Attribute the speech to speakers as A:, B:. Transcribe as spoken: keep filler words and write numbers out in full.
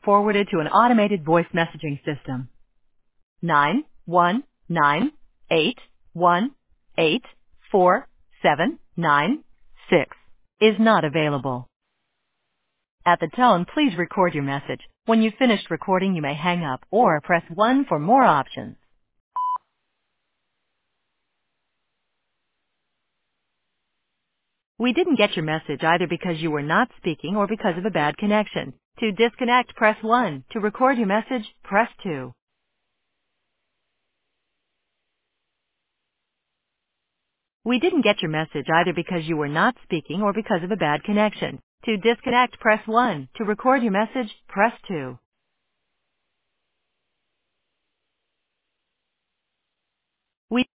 A: forwarded to an automated voice messaging system. Nine one nine eight one eight four seven nine six is not available. At the tone, please record your message. When you've finished recording, you may hang up or press one for more options. We didn't get your message either because you were not speaking or because of a bad connection. To disconnect, press one. To record your message, press two. We didn't get your message either because you were not speaking or because of a bad connection. To disconnect, press one. To record your message, press two. We